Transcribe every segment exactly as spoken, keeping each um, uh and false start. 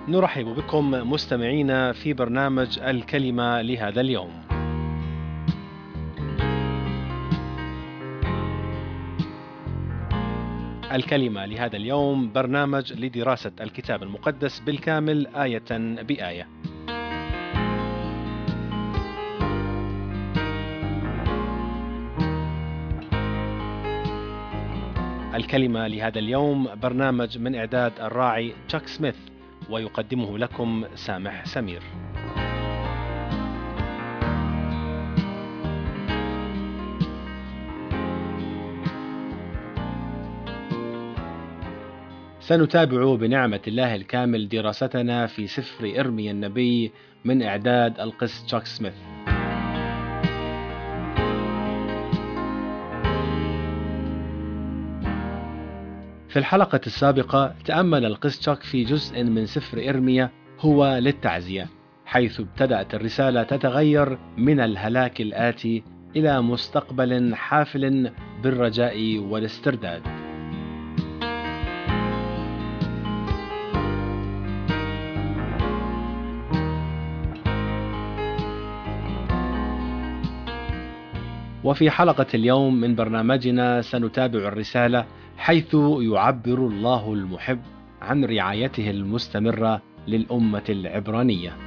نرحب بكم مستمعينا في برنامج الكلمة لهذا اليوم. الكلمة لهذا اليوم برنامج لدراسة الكتاب المقدس بالكامل آية بآية. الكلمة لهذا اليوم برنامج من إعداد الراعي تشاك سميث، ويقدمه لكم سامح سمير. سنتابع بنعمة الله الكامل دراستنا في سفر إرميا النبي من إعداد القس تشاك سميث. في الحلقة السابقة تأمل القس تشاك في جزء من سفر إرميا هو للتعزية، حيث ابتدأت الرسالة تتغير من الهلاك الآتي إلى مستقبل حافل بالرجاء والاسترداد. وفي حلقة اليوم من برنامجنا سنتابع الرسالة، حيث يعبر الله المحب عن رعايته المستمرة للأمة العبرانية.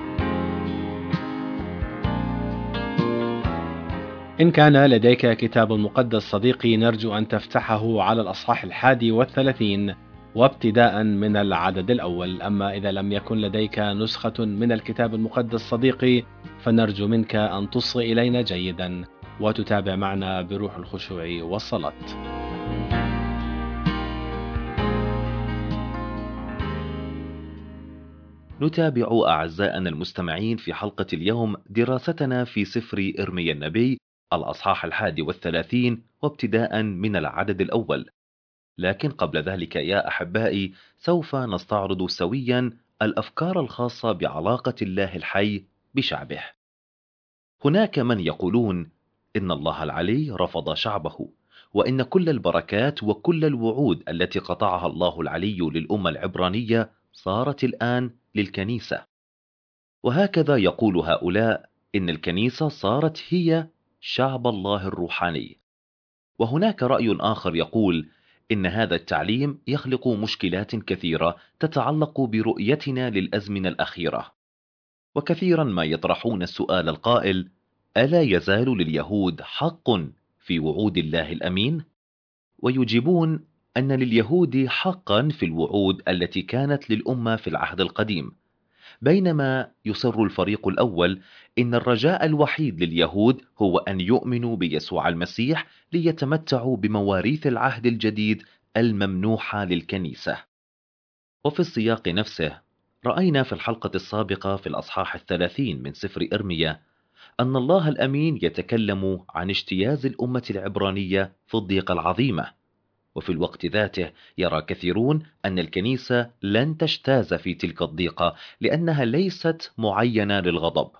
إن كان لديك كتاب مقدس صديقي، نرجو أن تفتحه على الأصحاح الحادي والثلاثين وابتداء من العدد الأول. أما إذا لم يكن لديك نسخة من الكتاب المقدس صديقي، فنرجو منك أن تصغي إلينا جيدا وتتابع معنا بروح الخشوع والصلاة. نتابع أعزائنا المستمعين في حلقة اليوم دراستنا في سفر إرميا النبي الأصحاح الحادي والثلاثين وابتداء من العدد الأول. لكن قبل ذلك يا أحبائي، سوف نستعرض سويا الأفكار الخاصة بعلاقة الله الحي بشعبه. هناك من يقولون إن الله العلي رفض شعبه، وإن كل البركات وكل الوعود التي قطعها الله العلي للأمة العبرانية صارت الآن للكنيسة. وهكذا يقول هؤلاء إن الكنيسة صارت هي شعب الله الروحاني. وهناك رأي آخر يقول إن هذا التعليم يخلق مشكلات كثيرة تتعلق برؤيتنا للأزمنة الأخيرة. وكثيرا ما يطرحون السؤال القائل: ألا يزال لليهود حق في وعود الله الأمين؟ ويجيبون أن لليهود حقا في الوعود التي كانت للأمة في العهد القديم، بينما يصر الفريق الأول إن الرجاء الوحيد لليهود هو أن يؤمنوا بيسوع المسيح ليتمتعوا بمواريث العهد الجديد الممنوحة للكنيسة. وفي السياق نفسه رأينا في الحلقة السابقة في الأصحاح الثلاثين من سفر إرميا أن الله الأمين يتكلم عن اجتياز الأمة العبرانية في الضيقة العظيمة، وفي الوقت ذاته يرى كثيرون أن الكنيسة لن تجتاز في تلك الضيقة لأنها ليست معينة للغضب.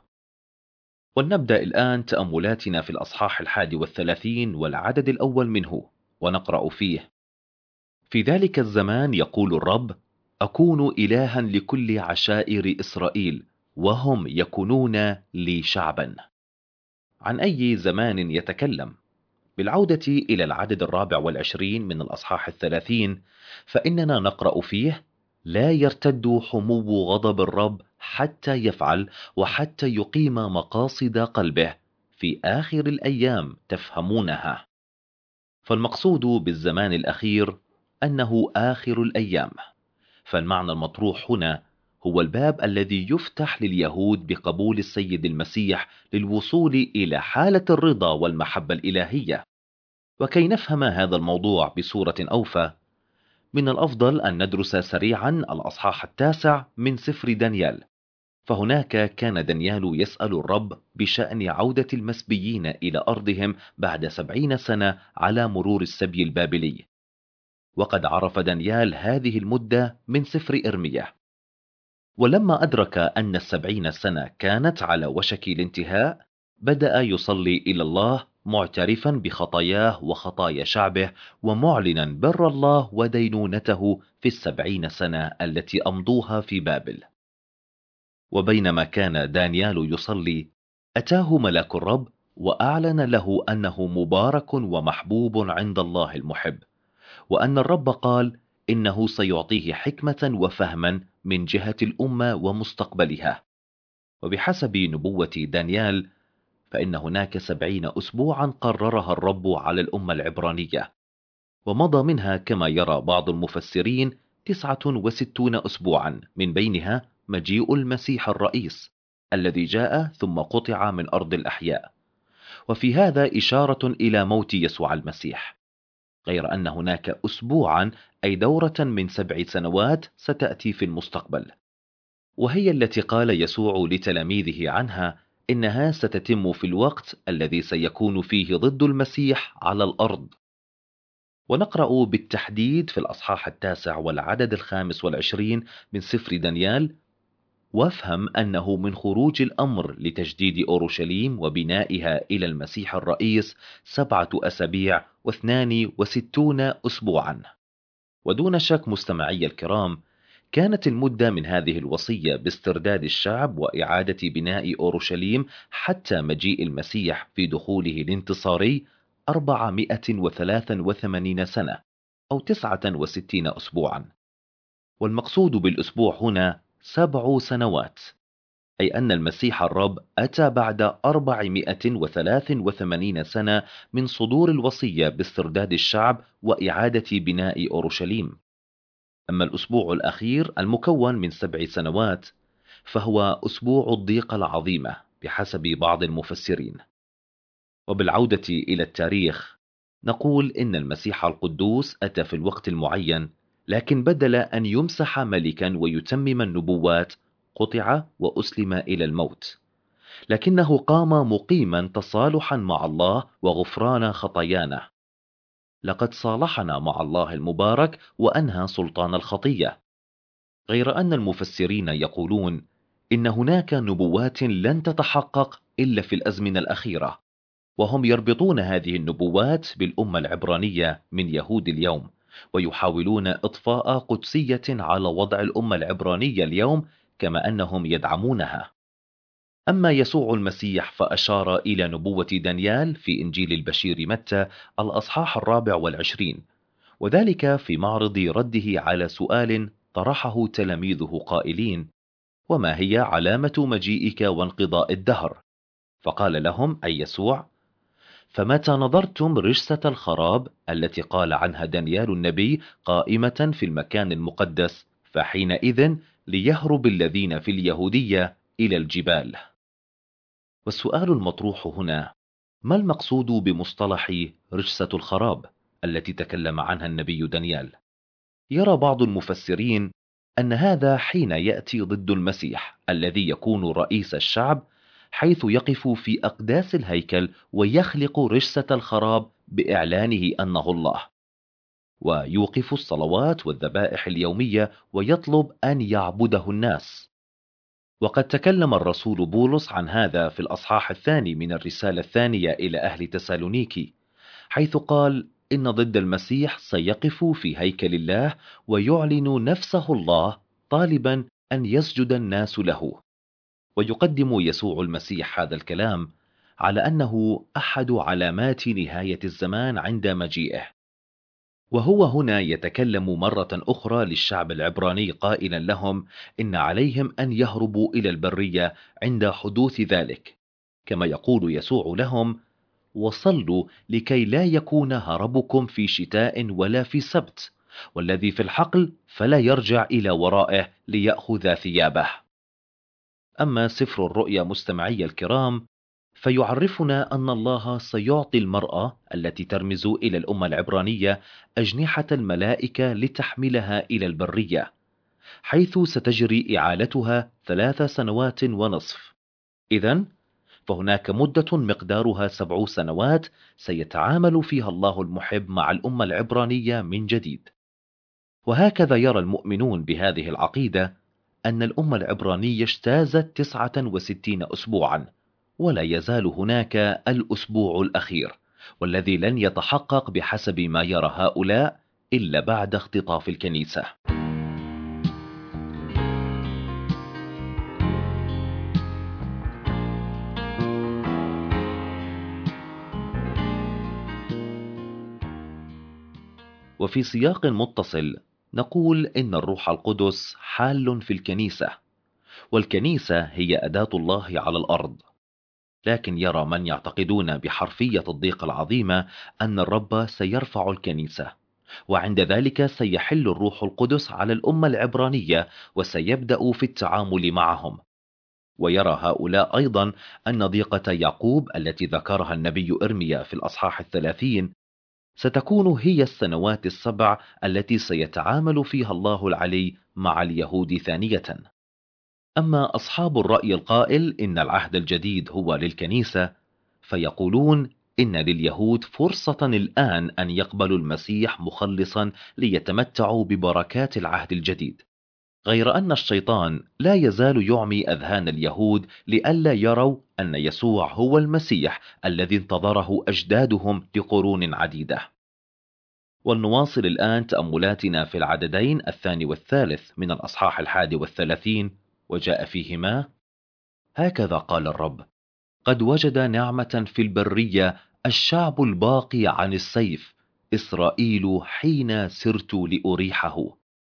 ولنبدأ الآن تأملاتنا في الأصحاح الحادي والثلاثين والعدد الأول منه، ونقرأ فيه: في ذلك الزمان يقول الرب: أكون إلها لكل عشائر إسرائيل، وهم يكونون لي شعبا. عن أي زمان يتكلم؟ بالعودة إلى العدد الرابع والعشرين من الأصحاح الثلاثين، فإننا نقرأ فيه: لا يرتد حمو غضب الرب حتى يفعل وحتى يقيم مقاصد قلبه، في آخر الأيام تفهمونها. فالمقصود بالزمان الأخير أنه آخر الأيام. فالمعنى المطروح هنا هو الباب الذي يفتح لليهود بقبول السيد المسيح للوصول إلى حالة الرضا والمحبة الإلهية. وكي نفهم هذا الموضوع بصورة أوفى، من الأفضل أن ندرس سريعا الأصحاح التاسع من سفر دانيال. فهناك كان دانيال يسأل الرب بشأن عودة المسبيين إلى أرضهم بعد سبعين سنة على مرور السبي البابلي. وقد عرف دانيال هذه المدة من سفر إرميا. ولما أدرك أن السبعين سنة كانت على وشك الانتهاء، بدأ يصلي إلى الله معترفا بخطاياه وخطايا شعبه، ومعلنا بر الله ودينونته في السبعين سنة التي أمضوها في بابل. وبينما كان دانيال يصلي، أتاه ملاك الرب وأعلن له أنه مبارك ومحبوب عند الله المحب، وأن الرب قال إنه سيعطيه حكمة وفهما من جهة الأمة ومستقبلها. وبحسب نبوة دانيال، فإن هناك سبعين أسبوعا قررها الرب على الأمة العبرانية، ومضى منها كما يرى بعض المفسرين تسعة وستون أسبوعا، من بينها مجيء المسيح الرئيس الذي جاء ثم قطع من أرض الأحياء، وفي هذا إشارة إلى موت يسوع المسيح، غير أن هناك أسبوعا أي دورة من سبع سنوات ستأتي في المستقبل، وهي التي قال يسوع لتلاميذه عنها إنها ستتم في الوقت الذي سيكون فيه ضد المسيح على الأرض. ونقرأ بالتحديد في الأصحاح التاسع والعدد الخامس والعشرين من سفر دانيال: وافهم أنه من خروج الأمر لتجديد أورشليم وبنائها إلى المسيح الرئيس سبعة أسابيع واثنان وستون أسبوعا. ودون شك مستمعي الكرام، كانت المدة من هذه الوصية باسترداد الشعب وإعادة بناء أورشليم حتى مجيء المسيح في دخوله الانتصاري أربعمائة وثلاثة وثمانين سنة أو تسعة وستين أسبوعا. والمقصود بالأسبوع هنا سبع سنوات، أي أن المسيح الرب أتى بعد أربعمائة وثلاثة وثمانين سنة من صدور الوصية باسترداد الشعب وإعادة بناء أورشليم. أما الأسبوع الأخير المكون من سبع سنوات فهو أسبوع الضيقة العظيمة بحسب بعض المفسرين. وبالعودة إلى التاريخ، نقول إن المسيح القدوس أتى في الوقت المعين، لكن بدل أن يمسح ملكا ويتمم النبوات قطع وأسلم إلى الموت، لكنه قام مقيما تصالحا مع الله وغفران خطايانا. لقد صالحنا مع الله المبارك وأنهى سلطان الخطية. غير أن المفسرين يقولون إن هناك نبوات لن تتحقق إلا في الأزمنة الأخيرة، وهم يربطون هذه النبوات بالأمة العبرانية من يهود اليوم، ويحاولون إضفاء قدسية على وضع الأمة العبرانية اليوم كما أنهم يدعمونها. أما يسوع المسيح فأشار إلى نبوة دانيال في إنجيل البشير متى الأصحاح الرابع والعشرين، وذلك في معرض رده على سؤال طرحه تلاميذه قائلين: وما هي علامة مجيئك وانقضاء الدهر؟ فقال لهم أي يسوع: فمتى نظرتم رجسة الخراب التي قال عنها دانيال النبي قائمة في المكان المقدس، فحينئذ ليهرب الذين في اليهودية إلى الجبال. والسؤال المطروح هنا: ما المقصود بمصطلح رجسة الخراب التي تكلم عنها النبي دانيال؟ يرى بعض المفسرين أن هذا حين يأتي ضد المسيح الذي يكون رئيس الشعب، حيث يقف في أقداس الهيكل ويخلق رجسة الخراب بإعلانه أنه الله، ويوقف الصلوات والذبائح اليومية ويطلب أن يعبده الناس. وقد تكلم الرسول بولس عن هذا في الأصحاح الثاني من الرسالة الثانية إلى أهل تسالونيكي، حيث قال إن ضد المسيح سيقف في هيكل الله ويعلن نفسه الله طالبا أن يسجد الناس له. ويقدم يسوع المسيح هذا الكلام على أنه أحد علامات نهاية الزمان عند مجيئه. وهو هنا يتكلم مرة أخرى للشعب العبراني قائلا لهم إن عليهم أن يهربوا إلى البرية عند حدوث ذلك، كما يقول يسوع لهم: وصلوا لكي لا يكون هربكم في شتاء ولا في سبت، والذي في الحقل فلا يرجع إلى ورائه ليأخذ ثيابه. أما سفر الرؤيا مستمعي الكرام، فيعرفنا أن الله سيعطي المرأة التي ترمز إلى الأمة العبرانية أجنحة الملائكة لتحملها إلى البرية، حيث ستجري إعالتها ثلاث سنوات ونصف. إذن فهناك مدة مقدارها سبع سنوات سيتعامل فيها الله المحب مع الأمة العبرانية من جديد. وهكذا يرى المؤمنون بهذه العقيدة أن الأمة العبرانية اجتازت تسعة وستين أسبوعا، ولا يزال هناك الأسبوع الأخير، والذي لن يتحقق بحسب ما يرى هؤلاء إلا بعد اختطاف الكنيسة. وفي سياق متصل نقول إن الروح القدس حال في الكنيسة، والكنيسة هي أداة الله على الأرض. لكن يرى من يعتقدون بحرفية الضيقة العظيمة أن الرب سيرفع الكنيسة، وعند ذلك سيحل الروح القدس على الأمة العبرانية وسيبدأ في التعامل معهم. ويرى هؤلاء أيضا أن ضيقة يعقوب التي ذكرها النبي إرميا في الأصحاح الثلاثين ستكون هي السنوات السبع التي سيتعامل فيها الله العلي مع اليهود ثانية. أما أصحاب الرأي القائل إن العهد الجديد هو للكنيسة، فيقولون إن لليهود فرصة الآن أن يقبلوا المسيح مخلصا ليتمتعوا ببركات العهد الجديد، غير أن الشيطان لا يزال يعمي أذهان اليهود لئلا يروا أن يسوع هو المسيح الذي انتظره أجدادهم لقرون عديدة. ولنواصل الآن تأملاتنا في العددين الثاني والثالث من الأصحاح الحادي والثلاثين، وجاء فيهما: هكذا قال الرب: قد وجد نعمة في البرية الشعب الباقي عن السيف، إسرائيل حين سرت لأريحه.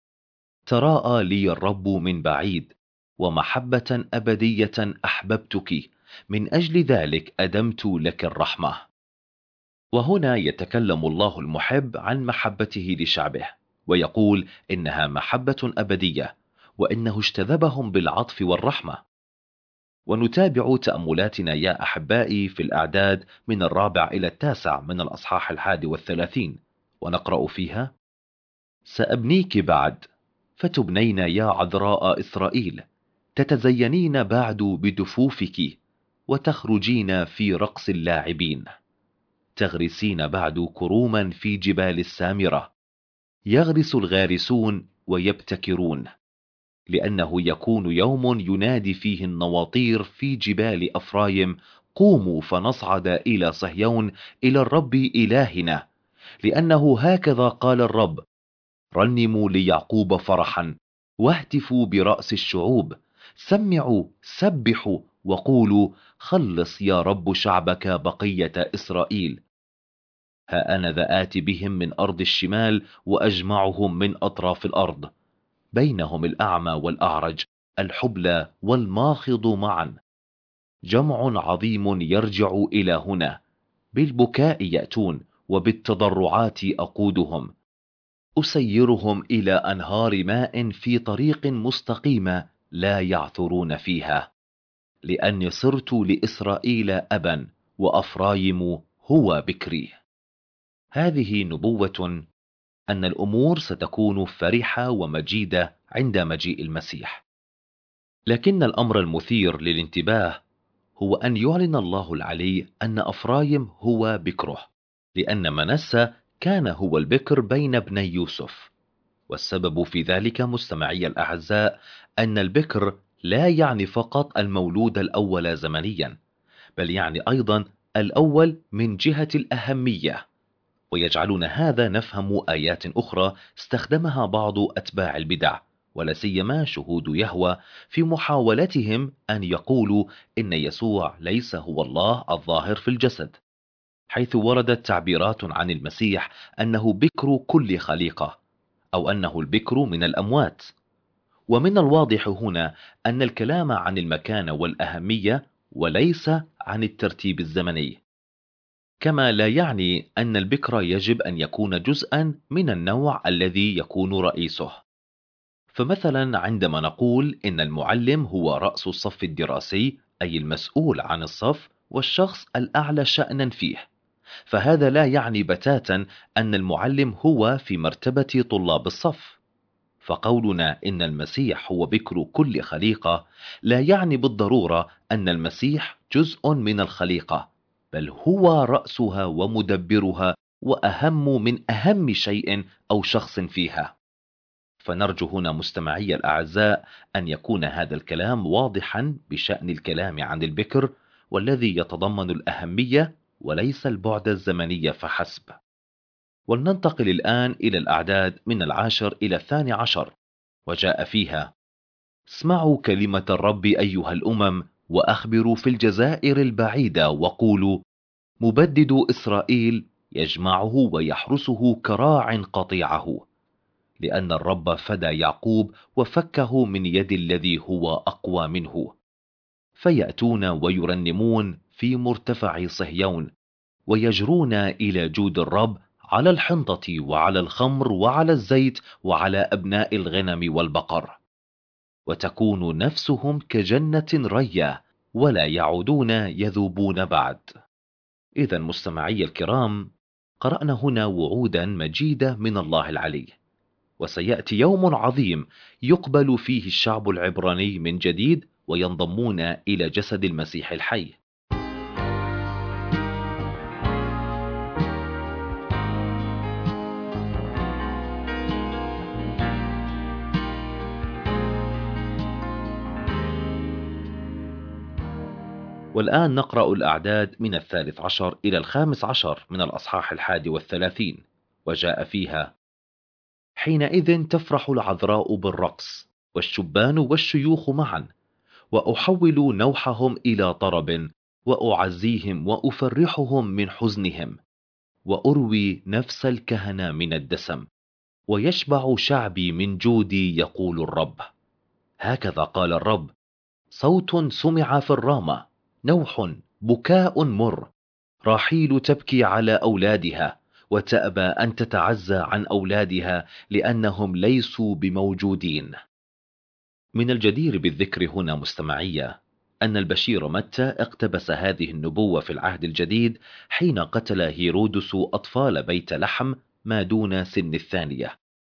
تراءى لي الرب من بعيد، ومحبة أبدية أحببتك، من أجل ذلك أدمت لك الرحمة. وهنا يتكلم الله المحب عن محبته لشعبه، ويقول إنها محبة أبدية، وإنه اجتذبهم بالعطف والرحمة. ونتابع تأملاتنا يا أحبائي في الأعداد من الرابع إلى التاسع من الأصحاح الحادي والثلاثين، ونقرأ فيها: سأبنيك بعد، فتبنين يا عذراء إسرائيل، تتزينين بعد بدفوفك، وتخرجين في رقص اللاعبين، تغرسين بعد كروما في جبال السامرة، يغرس الغارسون ويبتكرون، لأنه يكون يوم ينادي فيه النواطير في جبال أفرايم: قوموا فنصعد إلى صهيون، إلى الرب إلهنا، لأنه هكذا قال الرب: رنموا ليعقوب فرحا، واهتفوا برأس الشعوب، سمعوا سبحوا وقولوا: خلص يا رب شعبك بقية إسرائيل. ها أنا ذا آتي بهم من أرض الشمال، وأجمعهم من أطراف الأرض، بينهم الأعمى والأعرج، الحبلى والماخض معا، جمع عظيم يرجع إلى هنا، بالبكاء يأتون وبالتضرعات أقودهم، أسيرهم إلى أنهار ماء في طريق مستقيمة لا يعثرون فيها، لأني صرت لإسرائيل أبا، وأفرايم هو بكري. هذه نبوة أن الأمور ستكون فرحة ومجيدة عند مجيء المسيح. لكن الأمر المثير للانتباه هو أن يعلن الله العلي أن أفرايم هو بكره، لأن منسى كان هو البكر بين ابني يوسف. والسبب في ذلك مستمعي الأعزاء أن البكر لا يعني فقط المولود الأول زمنيا، بل يعني أيضا الأول من جهة الأهمية. ويجعلون هذا نفهم آيات أخرى استخدمها بعض أتباع البدع، ولا سيما شهود يهوه، في محاولتهم أن يقولوا إن يسوع ليس هو الله الظاهر في الجسد، حيث وردت تعبيرات عن المسيح أنه بكر كل خليقة، أو أنه البكر من الأموات. ومن الواضح هنا أن الكلام عن المكانة والأهمية وليس عن الترتيب الزمني، كما لا يعني أن البكر يجب أن يكون جزءا من النوع الذي يكون رئيسه. فمثلا عندما نقول إن المعلم هو رأس الصف الدراسي، أي المسؤول عن الصف والشخص الأعلى شأنا فيه، فهذا لا يعني بتاتا أن المعلم هو في مرتبة طلاب الصف. فقولنا إن المسيح هو بكر كل خليقة لا يعني بالضرورة أن المسيح جزء من الخليقة، بل هو رأسها ومدبرها، وأهم من أهم شيء أو شخص فيها. فنرجو هنا مستمعي الأعزاء أن يكون هذا الكلام واضحا بشأن الكلام عن البكر، والذي يتضمن الأهمية وليس البعد الزمني فحسب. ولننتقل الآن إلى الأعداد من العاشر إلى الثاني عشر، وجاء فيها: اسمعوا كلمة الرب أيها الأمم، وأخبروا في الجزائر البعيدة وقولوا: مبدد إسرائيل يجمعه ويحرسه كراع قطيعه، لأن الرب فدى يعقوب وفكه من يد الذي هو أقوى منه. فيأتون ويرنمون في مرتفع صهيون، ويجرون إلى جود الرب على الحنطة وعلى الخمر وعلى الزيت وعلى أبناء الغنم والبقر. وتكون نفسهم كجنة رية، ولا يعودون يذوبون بعد. إذا مستمعي الكرام، قرأنا هنا وعودا مجيدة من الله العلي، وسيأتي يوم عظيم يقبل فيه الشعب العبراني من جديد وينضمون إلى جسد المسيح الحي. والآن نقرأ الأعداد من الثالث عشر إلى الخامس عشر من الأصحاح الحادي والثلاثين، وجاء فيها: حينئذ تفرح العذراء بالرقص، والشبان والشيوخ معا، وأحول نوحهم إلى طرب، وأعزيهم وأفرحهم من حزنهم، وأروي نفس الكهنة من الدسم، ويشبع شعبي من جودي، يقول الرب. هكذا قال الرب: صوت سمع في الرامة، نوح، بكاء مر، راحيل تبكي على أولادها، وتأبى أن تتعزى عن أولادها لأنهم ليسوا بموجودين. من الجدير بالذكر هنا مستمعية أن البشير متى اقتبس هذه النبوة في العهد الجديد حين قتل هيرودس أطفال بيت لحم ما دون سن الثانية،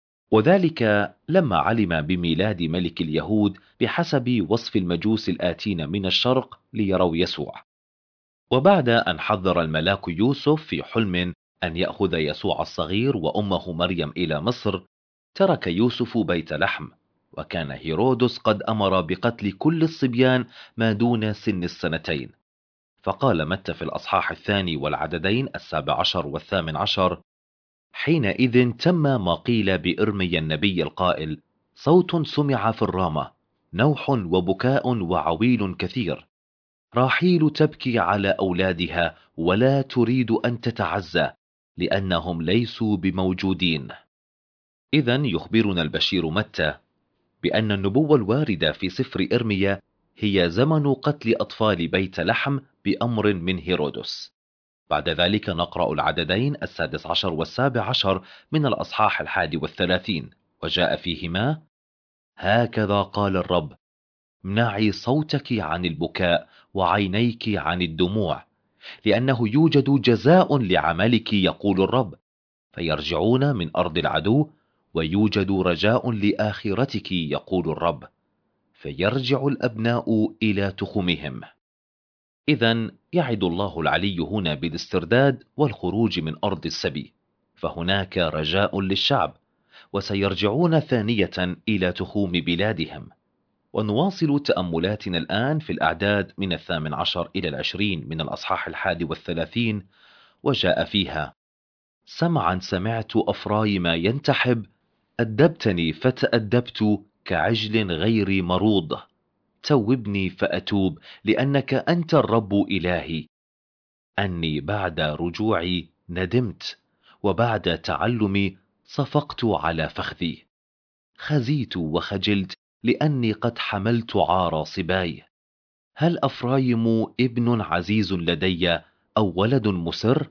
وذلك لما علم بميلاد ملك اليهود بحسب وصف المجوس الآتين من الشرق ليروا يسوع. وبعد أن حذر الملاك يوسف في حلم أن يأخذ يسوع الصغير وأمه مريم إلى مصر، ترك يوسف بيت لحم، وكان هيرودس قد أمر بقتل كل الصبيان ما دون سن السنتين. فقال متى في الأصحاح الثاني والعددين السابع عشر والثامن عشر: حينئذ تم ما قيل بإرميا النبي القائل: صوت سمع في الرامة، نوح وبكاء وعويل كثير، راحيل تبكي على أولادها ولا تريد أن تتعزى لأنهم ليسوا بموجودين. إذن يخبرنا البشير متى بأن النبوة الواردة في سفر إرميا هي زمن قتل أطفال بيت لحم بأمر من هيرودس. بعد ذلك نقرأ العددين السادس عشر والسابع عشر من الأصحاح الحادي والثلاثين، وجاء فيهما: هكذا قال الرب: امنعي صوتك عن البكاء وعينيك عن الدموع، لأنه يوجد جزاء لعملك، يقول الرب، فيرجعون من أرض العدو، ويوجد رجاء لآخرتك، يقول الرب، فيرجع الأبناء إلى تخمهم. إذن يعد الله العلي هنا بالاسترداد والخروج من أرض السبي، فهناك رجاء للشعب، وسيرجعون ثانية إلى تخوم بلادهم. ونواصل تأملاتنا الآن في الأعداد من الثامن عشر إلى العشرين من الأصحاح الحادي والثلاثين، وجاء فيها: سمعا سمعت أفرايم ينتحب، أدبتني فتأدبت كعجل غير مروض، توبني فأتوب لأنك أنت الرب إلهي. أني بعد رجوعي ندمت، وبعد تعلمي صفقت على فخذي، خزيت وخجلت لأني قد حملت عار صباي. هل أفرايم ابن عزيز لدي أو ولد مسر؟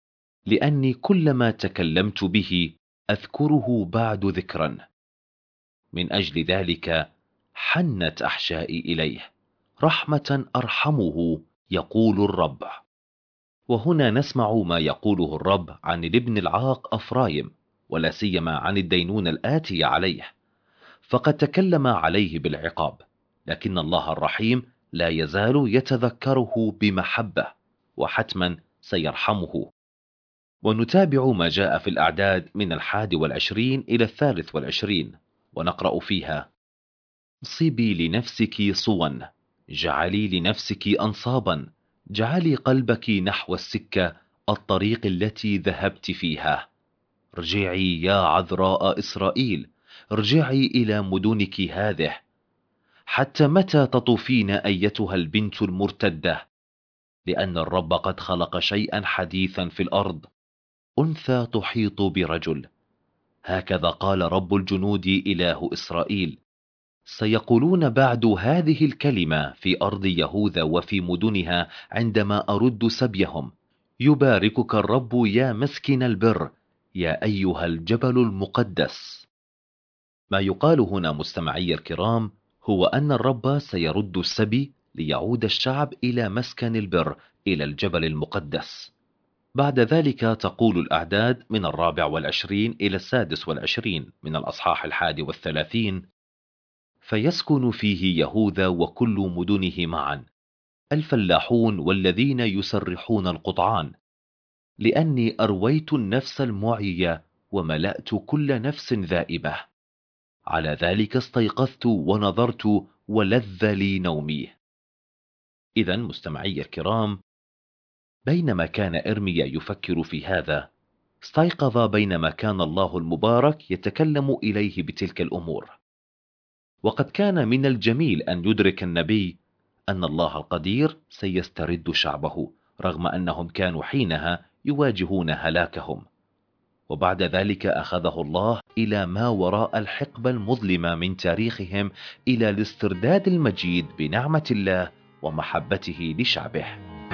لأني كلما تكلمت به أذكره بعد ذكرا. من أجل ذلك حنت أحشائي إليه، رحمة أرحمه، يقول الرب. وهنا نسمع ما يقوله الرب عن الابن العاق أفرايم، ولا سيما عن الدينونة الآتية عليه، فقد تكلم عليه بالعقاب، لكن الله الرحيم لا يزال يتذكره بمحبة، وحتما سيرحمه. ونتابع ما جاء في الأعداد من الحادي والعشرين إلى الثالث والعشرين، ونقرأ فيها: صيبي لنفسك صوا، جعلي لنفسك أنصابا، جعلي قلبك نحو السكة، الطريق التي ذهبت فيها. ارجعي يا عذراء إسرائيل، ارجعي إلى مدنك هذه. حتى متى تطوفين أيتها البنت المرتدة؟ لأن الرب قد خلق شيئا حديثا في الأرض، أنثى تحيط برجل. هكذا قال رب الجنود إله إسرائيل: سيقولون بعد هذه الكلمة في أرض يهوذا وفي مدنها عندما أرد سبيهم: يباركك الرب يا مسكن البر، يا أيها الجبل المقدس. ما يقال هنا مستمعي الكرام هو أن الرب سيرد السبي ليعود الشعب إلى مسكن البر، إلى الجبل المقدس. بعد ذلك تقول الأعداد من الرابع والعشرين إلى السادس والعشرين من الأصحاح الحادي والثلاثين: فيسكن فيه يهوذا وكل مدنه معا، الفلاحون والذين يسرحون القطعان، لأني أرويت النفس المعية وملأت كل نفس ذائبة. على ذلك استيقظت ونظرت ولذ لي نومي. إذن مستمعي الكرام، بينما كان إرميا يفكر في هذا، استيقظ بينما كان الله المبارك يتكلم إليه بتلك الأمور. وقد كان من الجميل أن يدرك النبي أن الله القدير سيسترد شعبه، رغم أنهم كانوا حينها يواجهون هلاكهم. وبعد ذلك أخذه الله إلى ما وراء الحقبة المظلمة من تاريخهم، إلى الاسترداد المجيد بنعمة الله ومحبته لشعبه.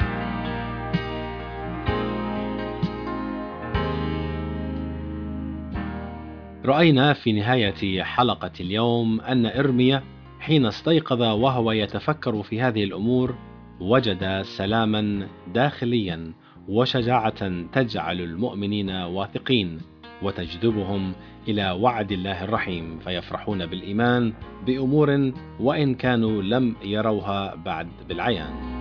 رأينا في نهاية حلقة اليوم أن إرميا حين استيقظ وهو يتفكر في هذه الأمور وجد سلاما داخليا وشجاعة تجعل المؤمنين واثقين وتجذبهم إلى وعد الله الرحيم، فيفرحون بالإيمان بأمور وإن كانوا لم يروها بعد بالعيان.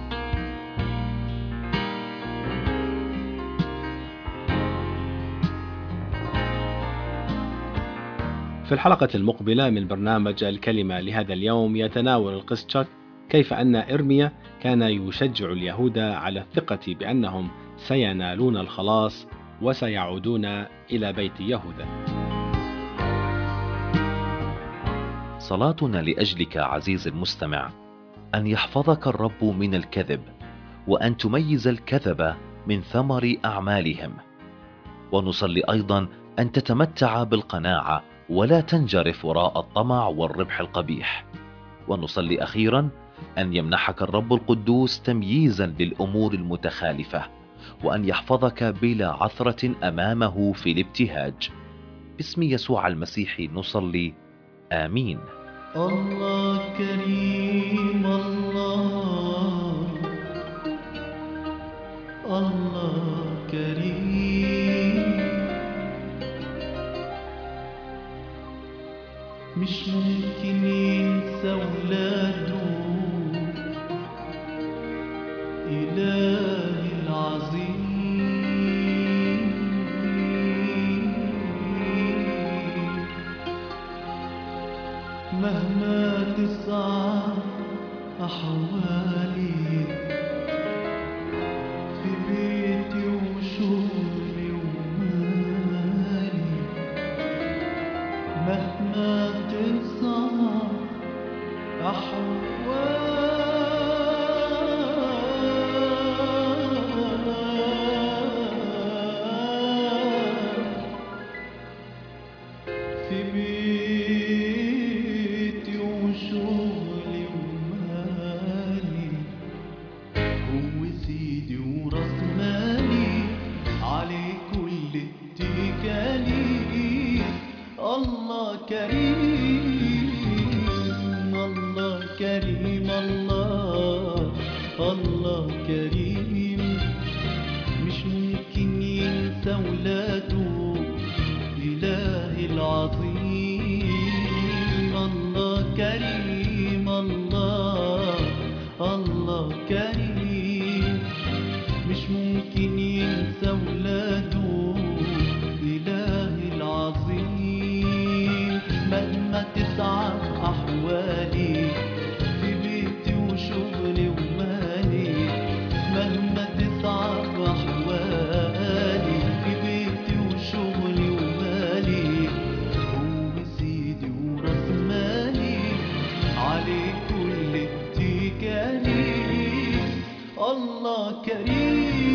في الحلقة المقبلة من برنامج الكلمة لهذا اليوم يتناول القس تشاك كيف أن إرميا كان يشجع اليهود على الثقة بأنهم سينالون الخلاص وسيعودون إلى بيت يهوذا. صلاتنا لأجلك عزيزي المستمع أن يحفظك الرب من الكذب، وأن تميز الكذب من ثمر أعمالهم. ونصلي أيضا أن تتمتع بالقناعة ولا تنجرف وراء الطمع والربح القبيح. ونصلي أخيرا أن يمنحك الرب القدوس تمييزا للأمور المتخالفة، وأن يحفظك بلا عثرة أمامه في الابتهاج. باسم يسوع المسيح نصلي، آمين. الله كريم، الله الله كريم، مش ممكن ينسى ولاده إلهي العظيم. مهما تصعب أحوالي في بيتي وشغلي ومالي، مهما تصعب أحوالي في بيتي وشغلي ومالي، هو سيدي وراس مالي، عليه كل اتكالي. الله كريم، الله كريم، الله الله كريم، مش ممكن ينسى ولاده إلهي العظيم. الله كريم، الله الله كريم، مش ممكن ينسى ولاده إلهي العظيم. مهما تصعب أحوالي في بيتي وشغلي ومالي، الله كريم.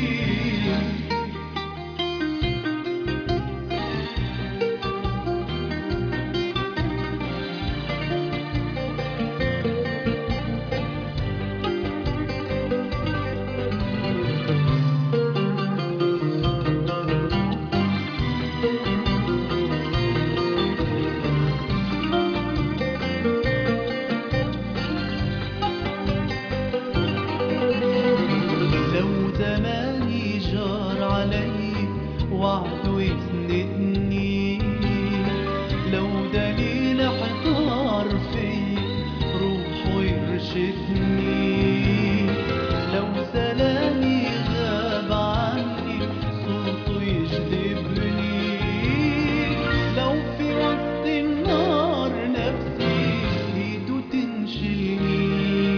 لو زماني جار علي وعده يسندني، لو دليل احتار في روحه يرشدني، لو سلامي غاب عني صوته يجذبني، لو في وسط النار نفسي ايده تنشلني،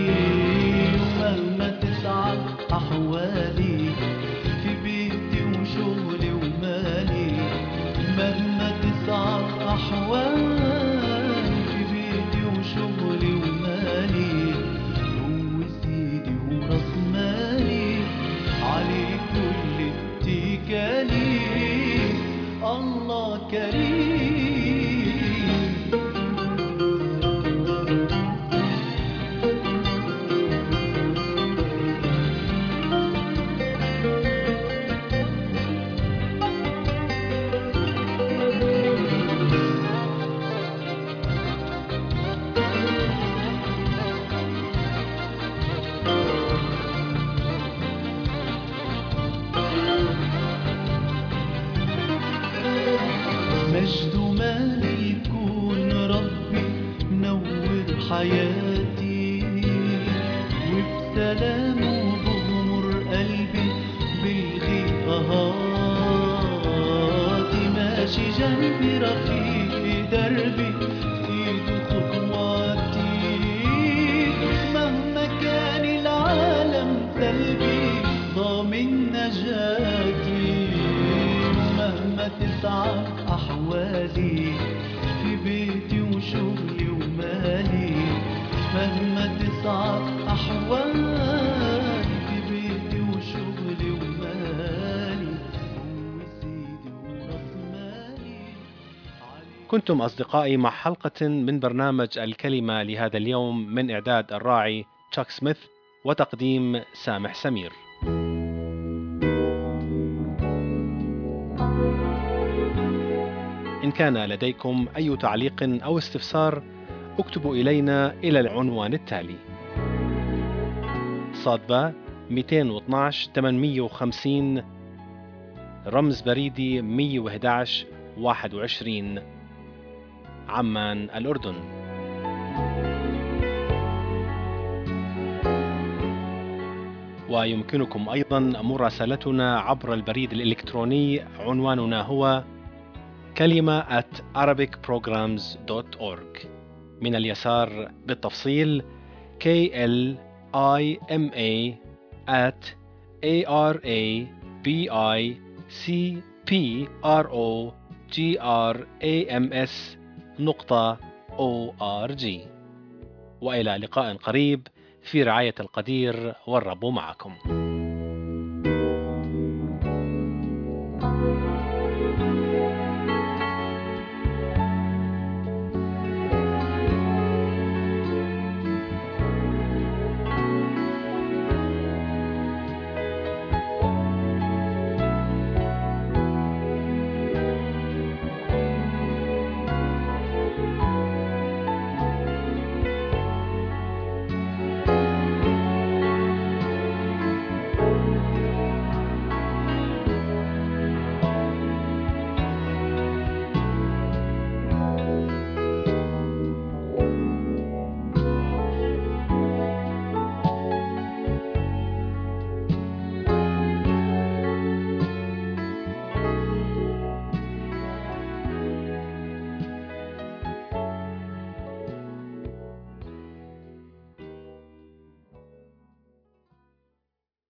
ومهما تصعب أحوالي في بيتي وشغلي ومالي، مهما تصعب أحوالي في بيتي وشغلي ومالي، هو سيدي وراس مالي عليه كل اتكالي، الله كريم. مجد مالي يكون ربي نور حياتي، وبسلامه بغمر قلبي بلغي قهاتي، ماشي جنبي رفيق دربي في ايده خطواتي، مهما كان العالم سلبي ضامن نجاتي، مهما تصعب أحوالي في بيتي وشغلي ومالي، مهما تصعب أحوالي في بيتي وشغلي ومالي، هو سيدي وراس مالي. كنتم أصدقائي مع حلقة من برنامج الكلمة لهذا اليوم، من إعداد الراعي تشاك سميث وتقديم سامح سمير. إن كان لديكم أي تعليق أو استفسار اكتبوا إلينا إلى العنوان التالي: صادبة مئتين واثني عشر ثمانمئة وخمسين، رمز بريدي مئة وأحد عشر واحد وعشرين، عمان الأردن. ويمكنكم أيضا مراسلتنا عبر البريد الإلكتروني، عنواننا هو كلمة at arabic programs dot org. من اليسار بالتفصيل K L I M A at A R A B I C P R O G R A M S نقطة O R G. وإلى لقاء قريب في رعاية القدير، والرب معكم.